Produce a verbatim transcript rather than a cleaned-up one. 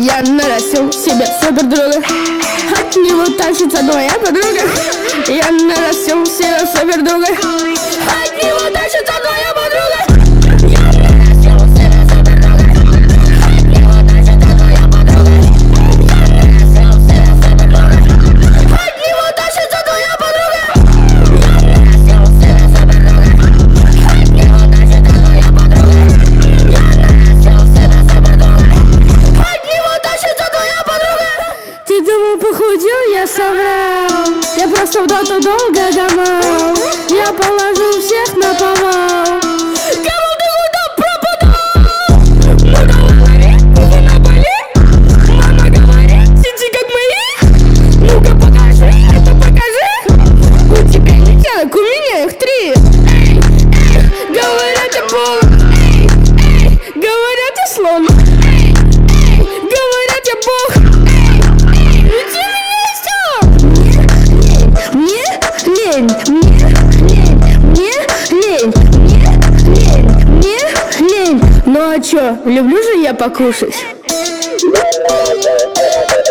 Я нарастил себе супердрога, от него тащится моя подруга. Я нарастил себе супердрога, от него тащится моя подруга. Я нарастил себе супердрога, от него тащится моя подруга. Я нарастил себе супердрога, от него тащится моя подруга. Я нарастил себе супердрога, от него тащится моя подруга. Я нарастил себе супердрога, от него тащится моя подруга. Ты думал, похудел, я соврал. Я просто в доту долго гамал. Я положил всех на повал. Кому ты куда пропадал? Ну говори, ты на боли. Мама говорит, сиди как мои. Ну-ка покажи, это покажи. У тебя не телок, у меня их три. Эй, эй, говорят, я полон. Эй, эй, говорят, я слон. Эй, эй, говорят, я бог. Эй, эй, иди меня все. Мне лень, мне лень, мне лень, мне лень, мне лень. Ну а чё, люблю же я покушать.